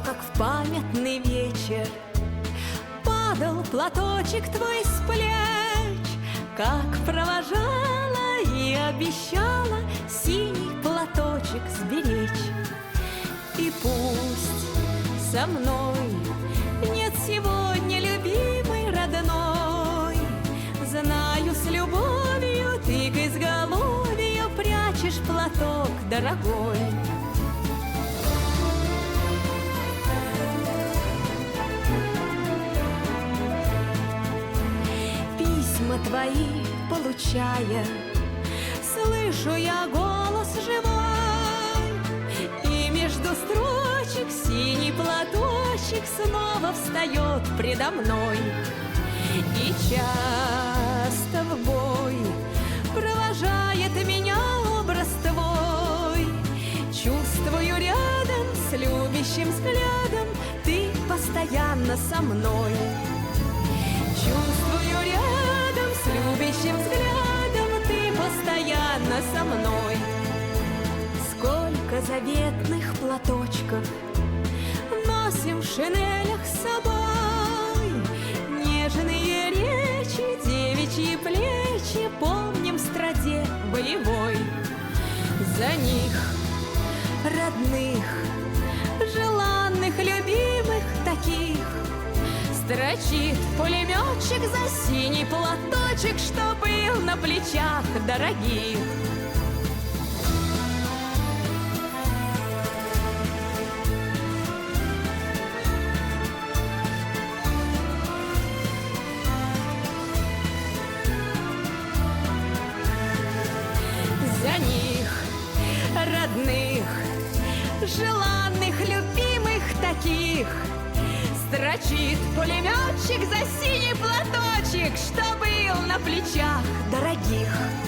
как в памятный вечер падал платочек твой с плеч, как провожала и обещала синий платочек сберечь. И пусть со мной нет сегодня любимой родной, знаю, с любовью ты к изголовью прячешь платок дорогой. Письма твои получая, слышу я голос живой, и между строчек синий платочек снова встает предо мной. И часто в бой провожает меня образ твой, чувствую рядом с любящим взглядом ты постоянно со мной. Чувствую рядом с любящим взглядом ты постоянно со мной. Сколько заветных платочков носим в шинелях с собой, нежные речи, девичьи плечи помним в страде боевой. За них, родных, желанных, любимых таких, строчит пулеметчик за синий платочек, что был на плечах дорогих. За них, родных, желанных, любимых таких, строчит пулеметчик за синий платочек, что был на плечах дорогих.